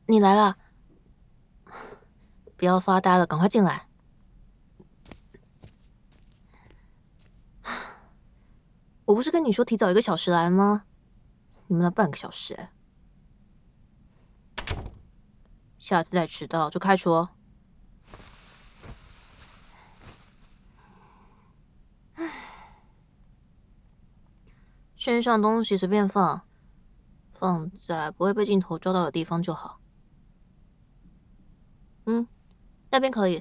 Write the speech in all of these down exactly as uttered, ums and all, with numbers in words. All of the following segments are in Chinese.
你来了，不要发呆了，赶快进来。我不是跟你说提早一个小时来吗？你们那半个小时、欸，下次再迟到就开除哦。身上东西随便放，放在不会被镜头照到的地方就好。嗯，那边可以。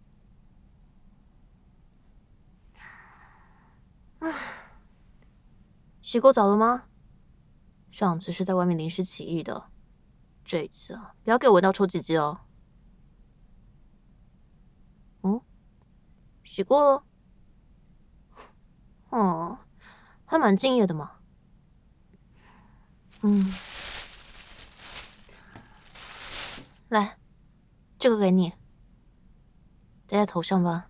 唉，洗过澡了吗？上次是在外面临时起意的，这一次啊，不要给我闻到臭鸡鸡哦。嗯，洗过了。哦，还蛮敬业的嘛。嗯，来，这个给你，戴在头上吧。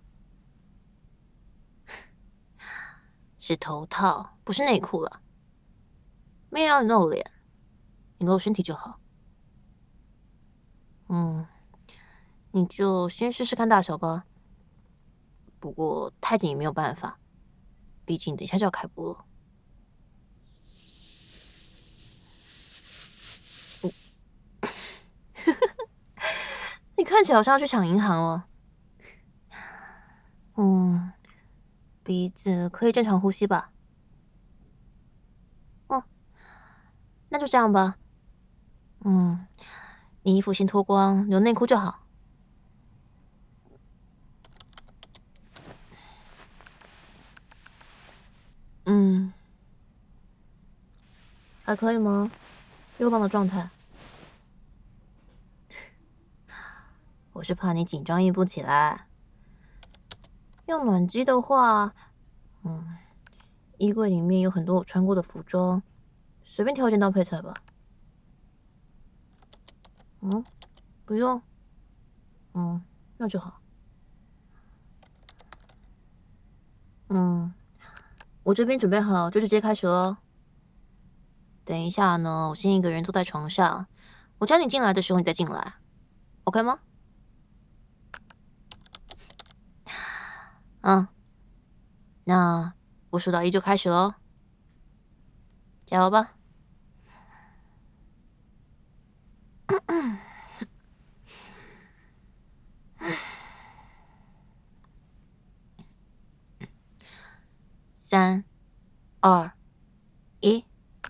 是头套，不是内裤了。没有要你露脸，你露身体就好。嗯，你就先试试看大小吧。不过太紧也没有办法，毕竟等一下就要开播了。你看起来好像要去抢银行哦。嗯，鼻子可以正常呼吸吧？哦，那就这样吧。嗯，你衣服先脱光，留内裤就好。嗯，还可以吗？右棒的状态，我是怕你紧张硬不起来。用暖机的话，嗯，衣柜里面有很多我穿过的服装，随便挑一件当配菜吧。嗯，不用。嗯，那就好。嗯，我这边准备好，就直接开始咯。等一下呢，我先一个人坐在床上，我叫你进来的时候你再进来，OK 吗？嗯，那我数到一就开始咯，加油吧！三、二、一。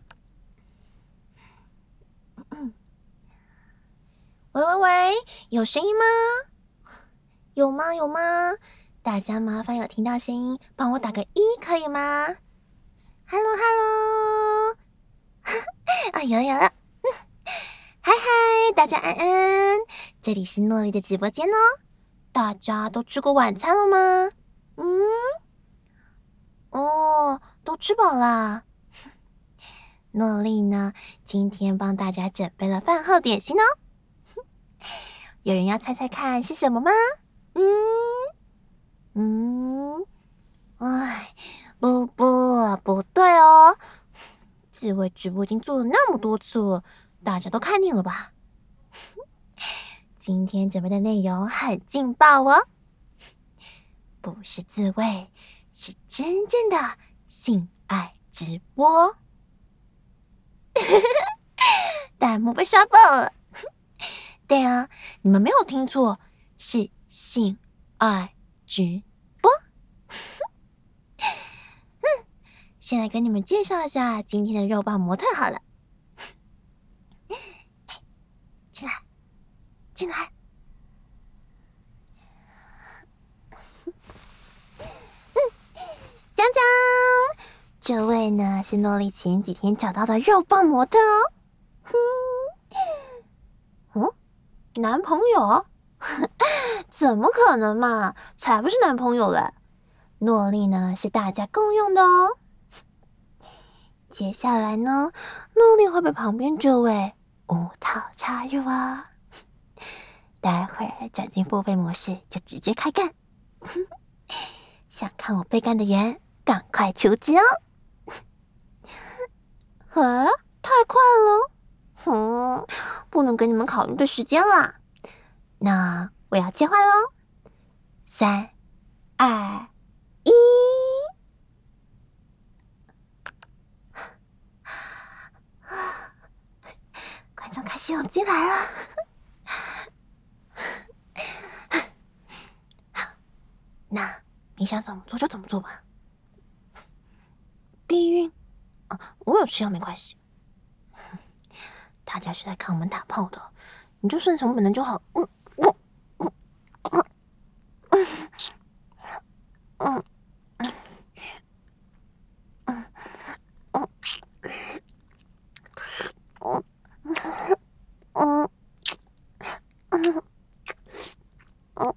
喂喂喂，有声音吗？有吗？有吗？大家麻烦有听到声音，帮我打个一，可以吗？Hello Hello，啊有了有了，嗨嗨，大家安安，这里是诺丽的直播间哦。大家都吃过晚餐了吗？嗯，哦，都吃饱啦。诺丽呢，今天帮大家准备了饭后点心哦。有人要猜猜看是什么吗？嗯嗯，哎，不不不对哦。这位直播已经做了那么多次了，大家都看腻了吧？今天准备的内容很劲爆哦，不是自慰，是真正的性爱直播。弹幕被刷爆了。对啊，你们没有听错，是性爱直播。嗯，先来跟你们介绍一下今天的肉棒模特好了。进来，进来。江江，这位呢是诺丽前几天找到的肉棒模特哦。哼，哦，男朋友？怎么可能嘛？才不是男朋友嘞！诺丽呢是大家共用的哦。接下来呢，诺丽会被旁边这位无套插入啊。待会儿转进付费模式就直接开干。想看我被干的人，赶快求职哦！啊，太快了！ 哼，不能给你们考虑的时间啦。那我要切换喽，三、二、一，观众开始涌进来了。那你想怎么做就怎么做吧。避孕啊，我有吃药没关系。大家是来看我们打炮的，你就顺从本能就好。嗯嗯嗯嗯嗯嗯嗯嗯嗯嗯嗯嗯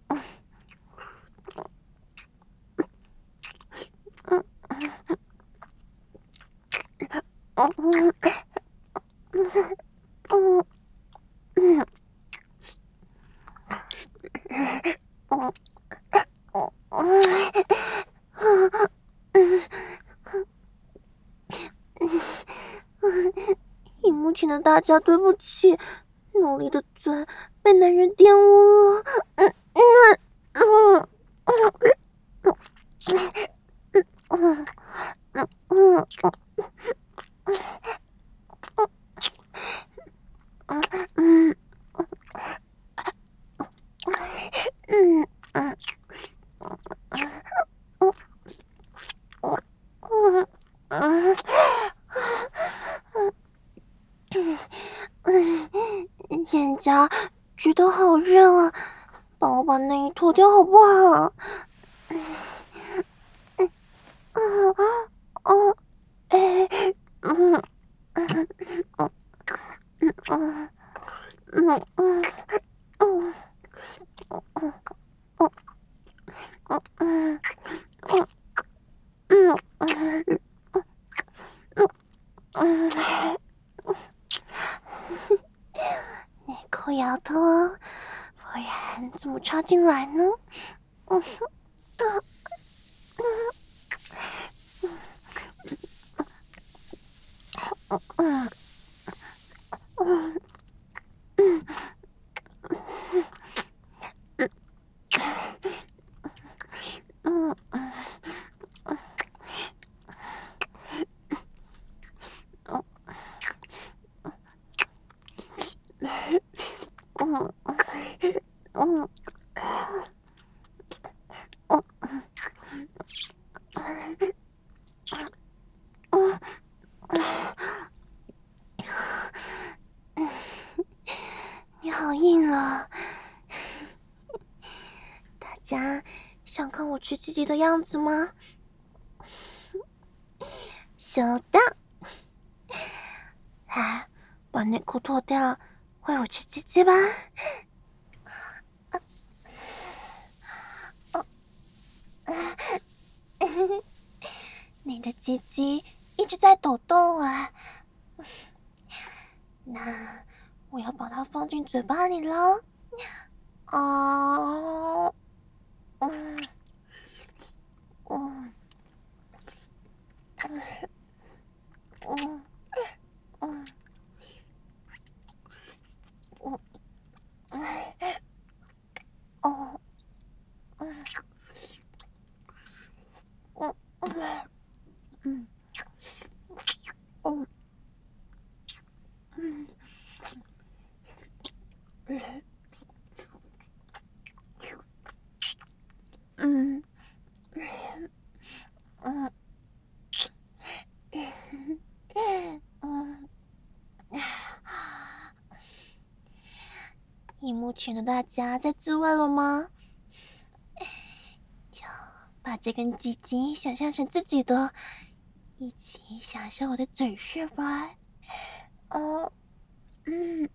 荧幕前的大家，对不起，努力的嘴被男人玷污了。嗯嗯嗯嗯嗯嗯嗯嗯嗯嗯嗯嗯，人家觉得好热啊，帮我把内衣脱掉好不好？嗯嗯嗯哎嗯嗯嗯嗯嗯嗯嗯。嗯嗯嗯嗯嗯嗯，内裤要脱，不然怎么插进来呢？嗯嗯嗯嗯嗯嗯嗯嗯嗯，你好硬了，大家想看我吃鸡鸡的样子吗？收到，来，把内裤脱掉，喂我吃鸡鸡吧。你的鸡鸡一直在抖动啊，那我要把它放进嘴巴里了。啊，嗯嗯嗯嗯嗯嗯哦嗯嗯嗯嗯嗯嗯嗯嗯嗯，荧幕前的大家在自慰了吗？就把这根鸡鸡想象成自己的，一起享受我的嘴穴吧。哦，嗯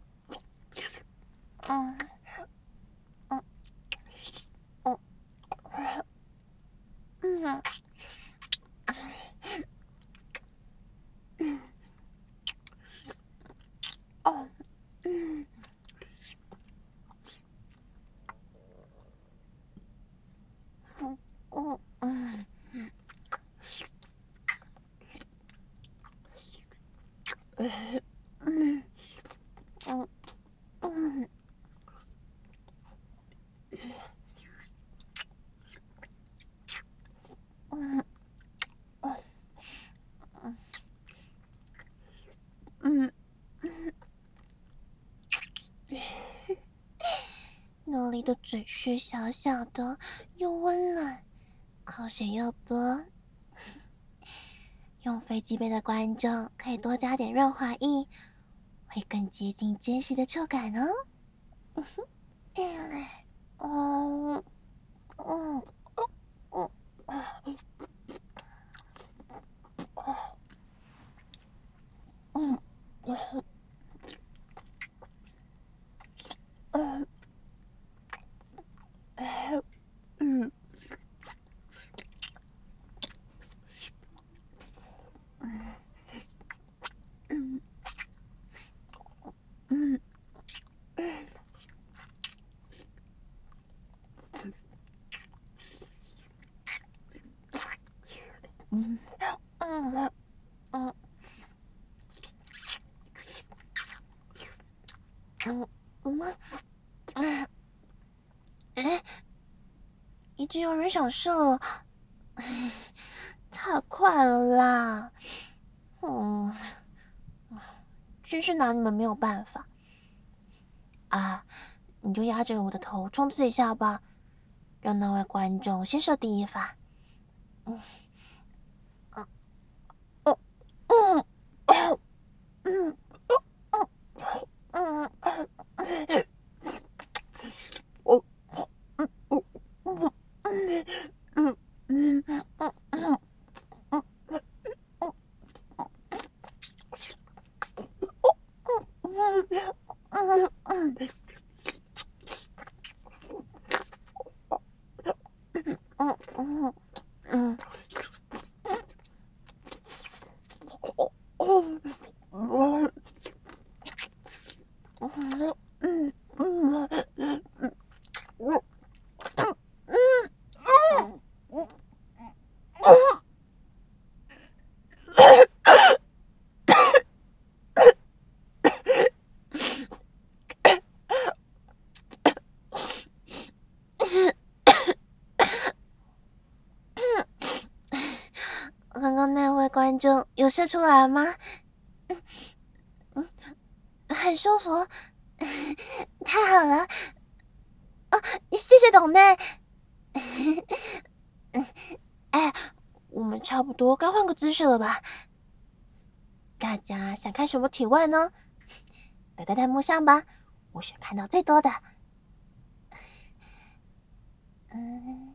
嗯嗯嗯嗯嗯哦嗯嗯嗯嗯嗯嗯的嘴穴小小的，又温暖，口水又多。用飞机杯的观众可以多加点润滑液，会更接近真实的触感哦。嗯哼，嗯嗯嗯嗯嗯嗯嗯嗯嗯嗯嗯嗯嗯嗯嗯，哎，已经有人想射了，太快了啦！嗯，真是拿你们没有办法啊！你就压着我的头冲刺一下吧，让那位观众先射第一发。嗯嗯嗯嗯嗯嗯。我嗯嗯嗯嗯嗯嗯嗯嗯嗯嗯嗯嗯嗯刚刚那位观众有射出来吗？嗯，很舒服，太好了！哦，谢谢董内。哎，我们差不多该换个姿势了吧？大家想看什么体位呢？打在弹幕上吧，我想看到最多的。嗯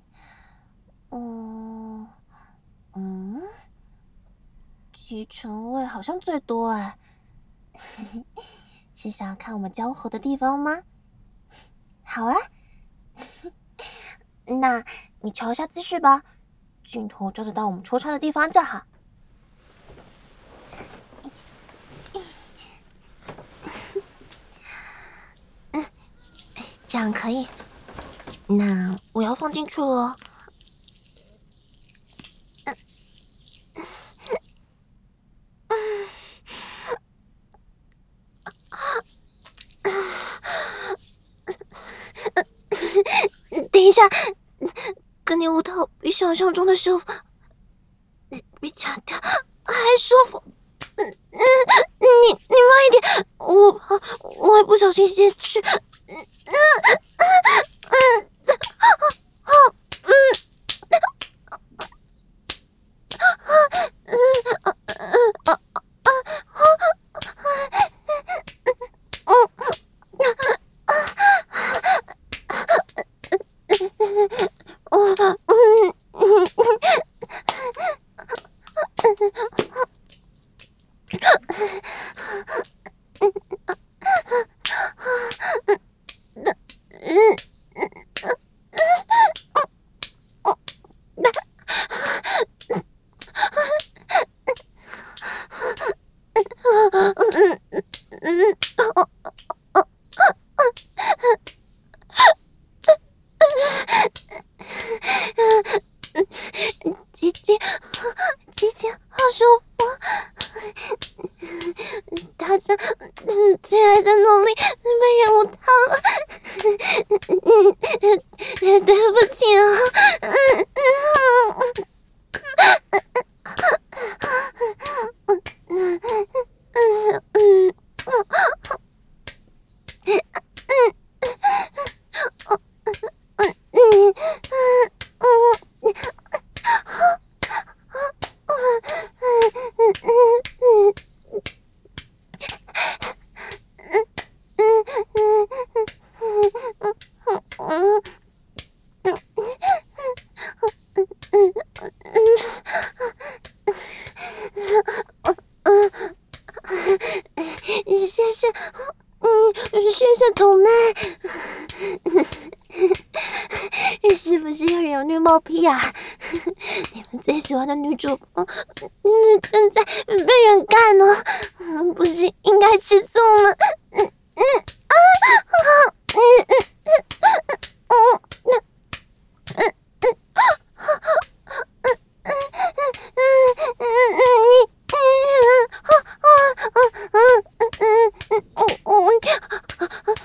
嗯嗯，脐橙位好像最多哎。是想要看我们交合的地方吗？好啊，那你调一下姿势吧，镜头照得到我们戳穿的地方就好。嗯，这样可以。那我要放进去了。等一下，跟你舞蹈比想象中的舒服，比假跳还舒服。嗯嗯，你你慢一点，我怕我会不小心泄气。嗯嗯嗯嗯嗯嗯嗯姐姐，姐姐，好舒服！大家，亲爱的努力被人舞到了，对不起啊！ 儿女冒批啊！你们最喜欢的女主播，嗯，正在被人干呢，嗯，不是应该吃醋吗？嗯嗯啊啊嗯嗯嗯嗯嗯嗯嗯嗯嗯你嗯啊啊啊嗯嗯嗯嗯嗯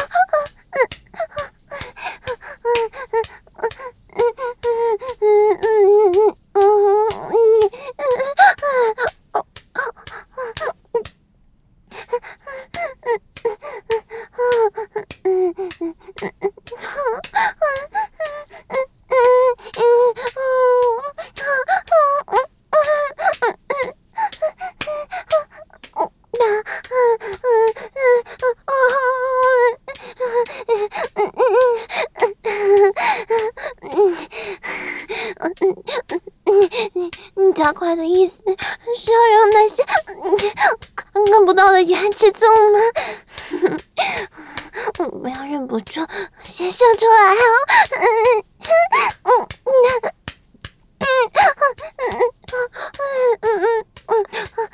你加快的意思是要让那些看看不到的人吃醋吗？不要忍不住先说出来哦。嗯嗯嗯嗯嗯嗯嗯嗯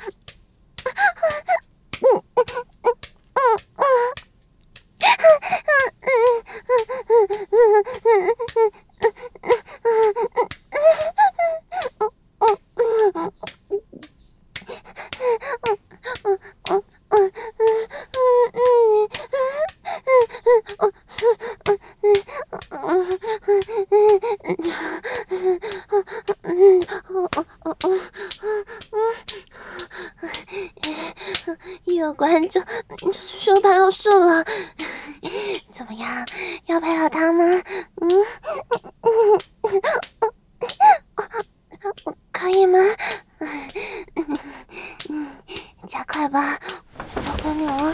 有观众说他要输了，怎么样？要配合他吗？嗯嗯嗯，可以吗？嗯，加快吧，交给你了。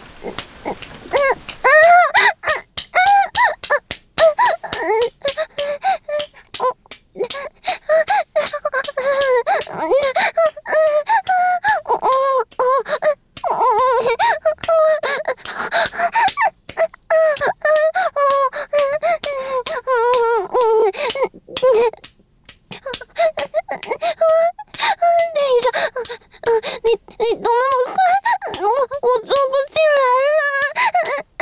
等一下，你你动那么快，我我做不进来了。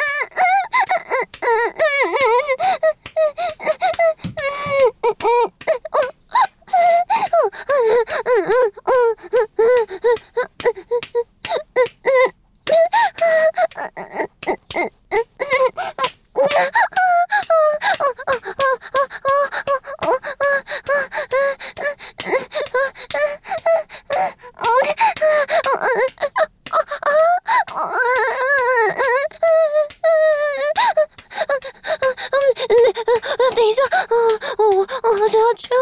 等一下，我我我好想要去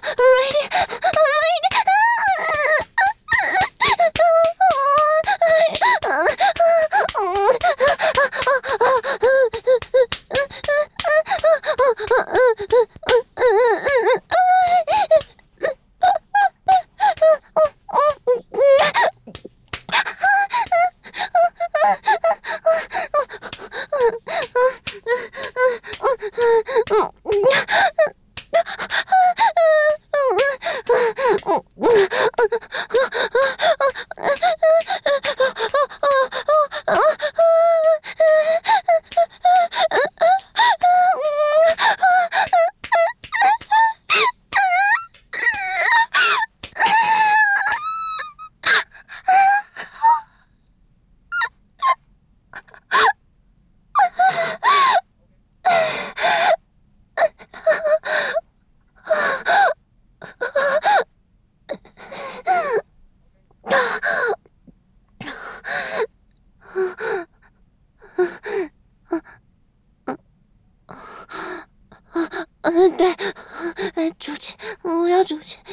嗯，对，主持，我要主持。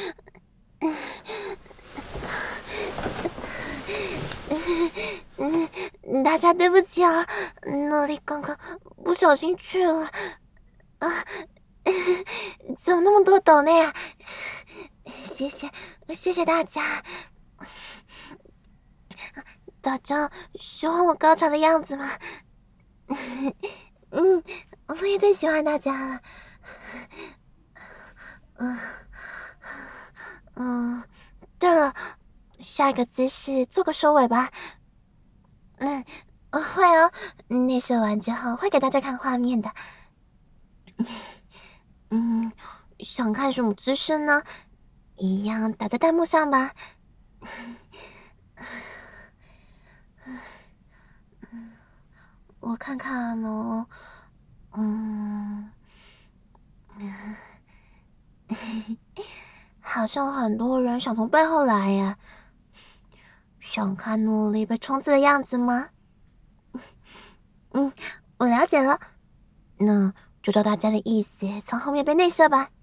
嗯，大家对不起啊，茉莉刚刚不小心去了啊，怎么那么多抖内啊？谢谢，谢谢大家。大家喜欢我高潮的样子吗？嗯，我也最喜欢大家了。 嗯嗯，对了，下一个姿势做个收尾吧。嗯，会哦，内射完之后会给大家看画面的。嗯，想看什么姿势呢？一样打在弹幕上吧。我看看哦，嗯，好像很多人想从背后来呀。想看努力被冲刺的样子吗？嗯，我了解了，那就照大家的意思，从后面被内射吧。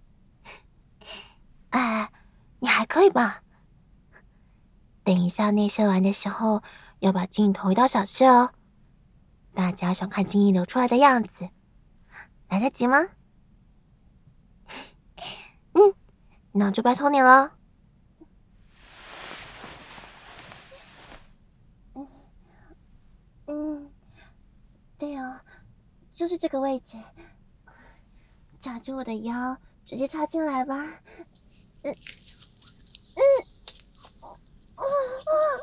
哎，你还可以吧？等一下内射完的时候，要把镜头移到小穴哦。大家想看精液流出来的样子，来得及吗？嗯，那就拜托你了。嗯嗯，对哦，就是这个位置，抓住我的腰，直接插进来吧。嗯嗯，哦哦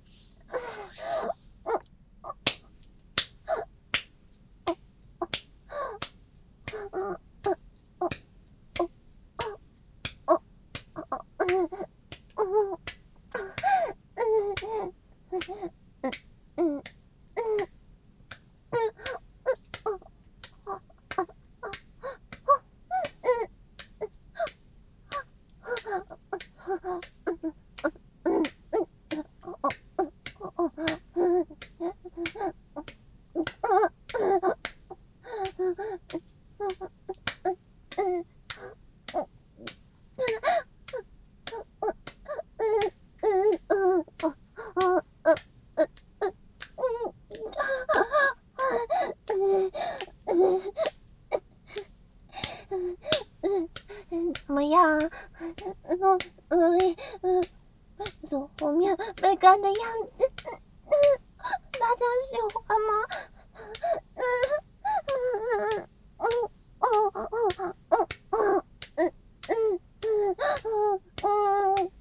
怎么样？努努力，嗯，从后面被干的样子，大家喜欢吗？嗯嗯嗯嗯嗯嗯嗯嗯嗯嗯嗯嗯。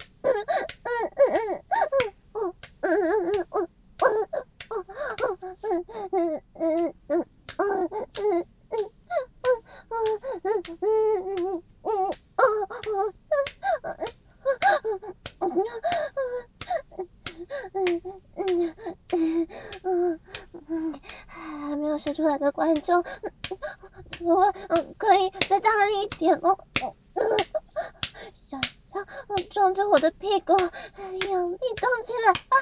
还没有射出来的观众，除了嗯，可以再大力一点哦。想象撞着我的屁股，用力动起来啊！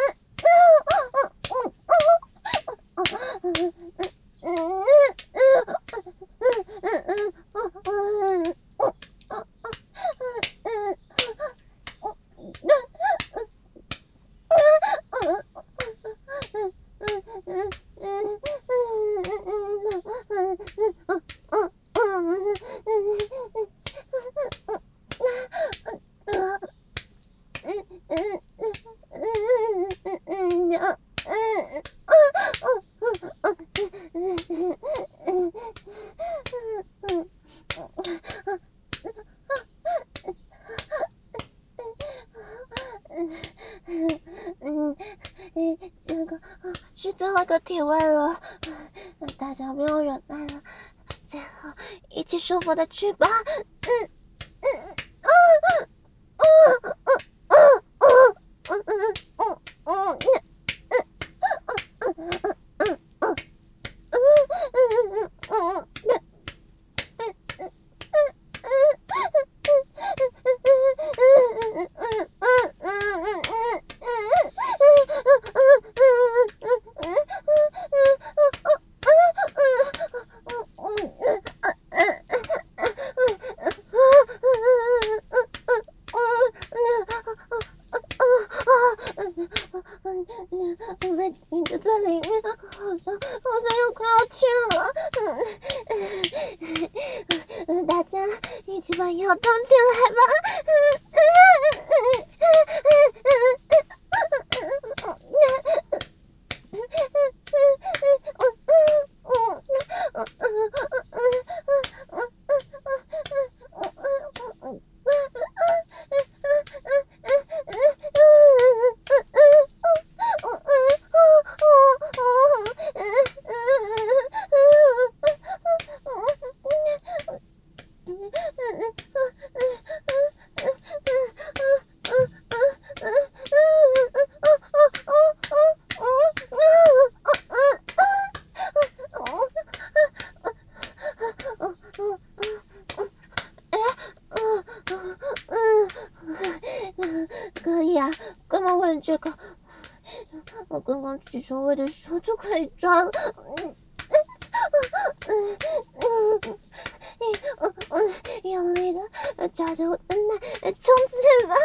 嗯，这个是最后一个体位了，大家不用忍耐了，最后一起舒服的去吧。嗯嗯嗯嗯嗯嗯嗯嗯嗯。被停着在里面，好像好像又快要去了。大家一起把腰动起来吧。 可以啊，刚刚为了这个，我刚刚举手位的时候就可以抓了。嗯嗯嗯嗯嗯，用力的抓着我的奶，冲刺吧！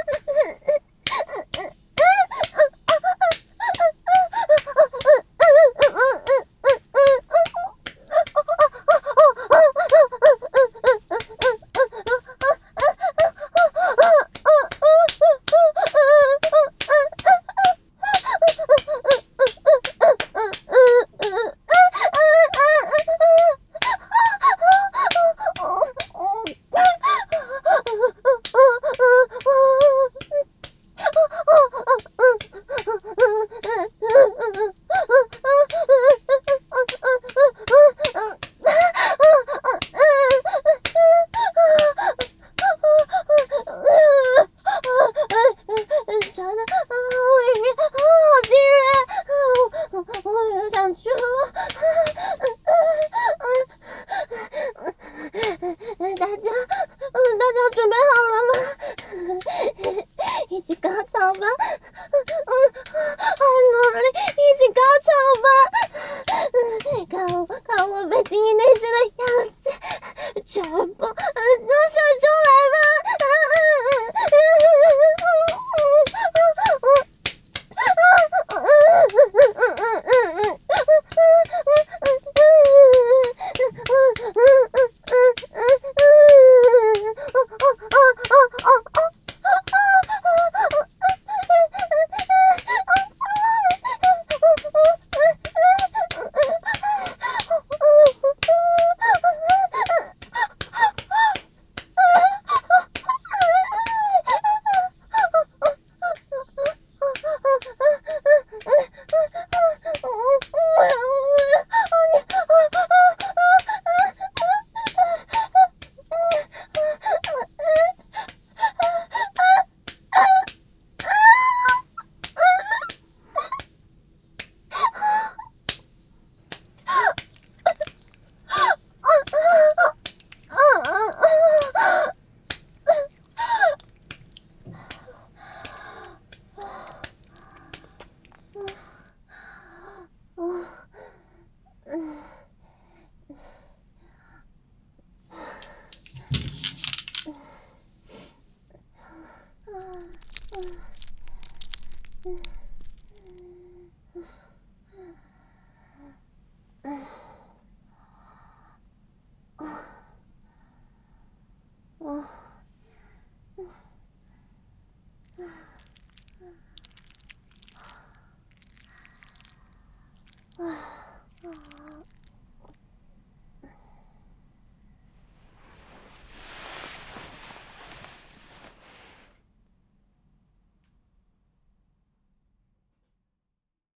抓的里面好惊人，我我又想去了。大家，大家准备好了吗？一起高潮吧！